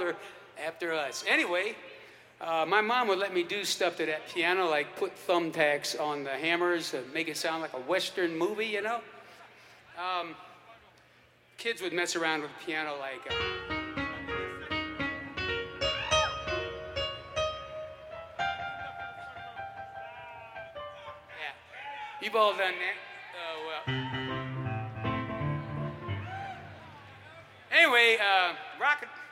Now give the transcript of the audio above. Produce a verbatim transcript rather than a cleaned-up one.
farther after us. Anyway, uh, my mom would let me do stuff to that piano, like put thumbtacks on the hammers to make it sound like a Western movie, you know? Um, kids would mess around with the piano like... Uh, yeah, you've all done that. Oh, well. Anyway, uh, rocket...